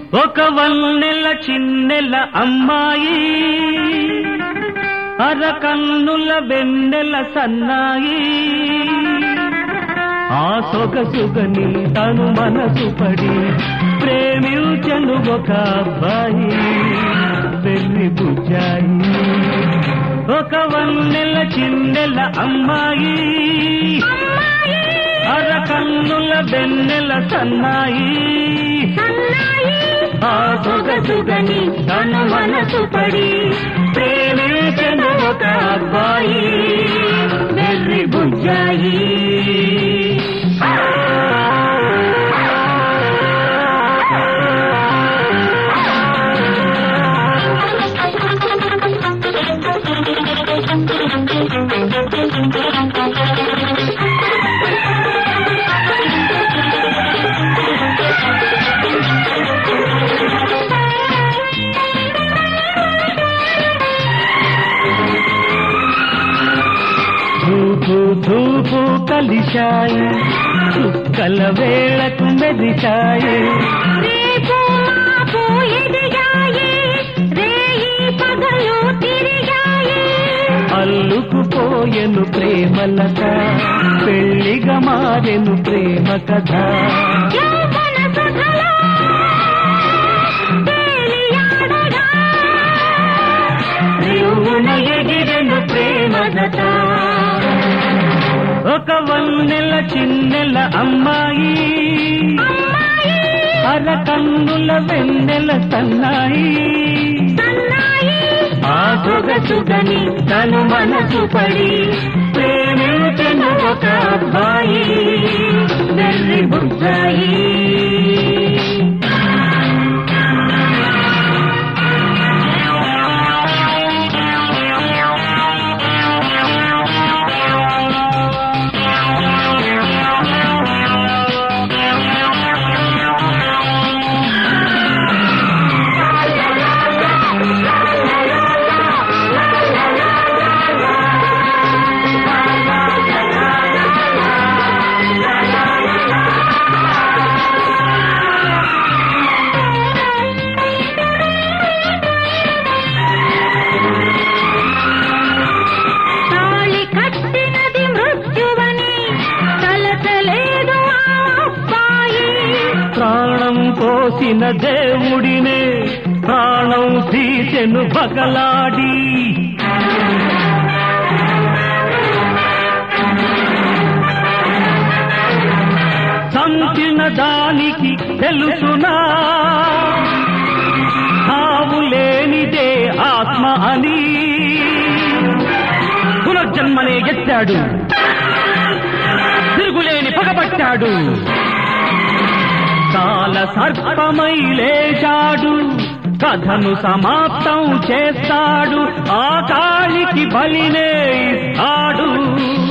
ఒక వన్నెల చిన్నెల అమ్మాయి అరకన్నుల వెన్నెల సన్నాయి ఆ సొగసుగని తను మనసు పడి ప్రేమించెను ఒక అబ్బాయి వెర్రి బుజ్జాయి ఒక వన్నెల చిన్నెల అమ్మాయి అరకన్నుల వెన్నెల సన్నాయి ఆ సొగసుగని తను మనసు పడి ప్రేమించెను ఒక అబ్బాయి వెర్రి బుజ్జాయి ధూపు కలిశాయి చుక్కల వేళకు మెదిశాయి అల్లుకుపోయెను ప్రేమలత పెళ్లిగా మారెను ప్రేమ కథ ఎగిరెను ప్రేమలత ఒక వన్నెల చిన్నెల అమ్మాయి అరకన్నుల వెన్నెల సన్నాయి ఆ సొగసుగని తను మనసు పడి ప్రేమించెను ఒక అబ్బాయి వెర్రి బుజ్జాయి ప్రాణం పోసిన దేవుడినే ప్రాణం తీసెను బగలాడి సంచిన దానికి తెలుసునా తావు లేనిదే ఆత్మ అని పునర్జన్మనే ఎత్తాడు తిరుగులేని పగబట్టాడు కాల సర్పమై లేచాడు కథను సమాప్తం చేస్తాడు ఆ కాళికి బలినే ఇస్తాడు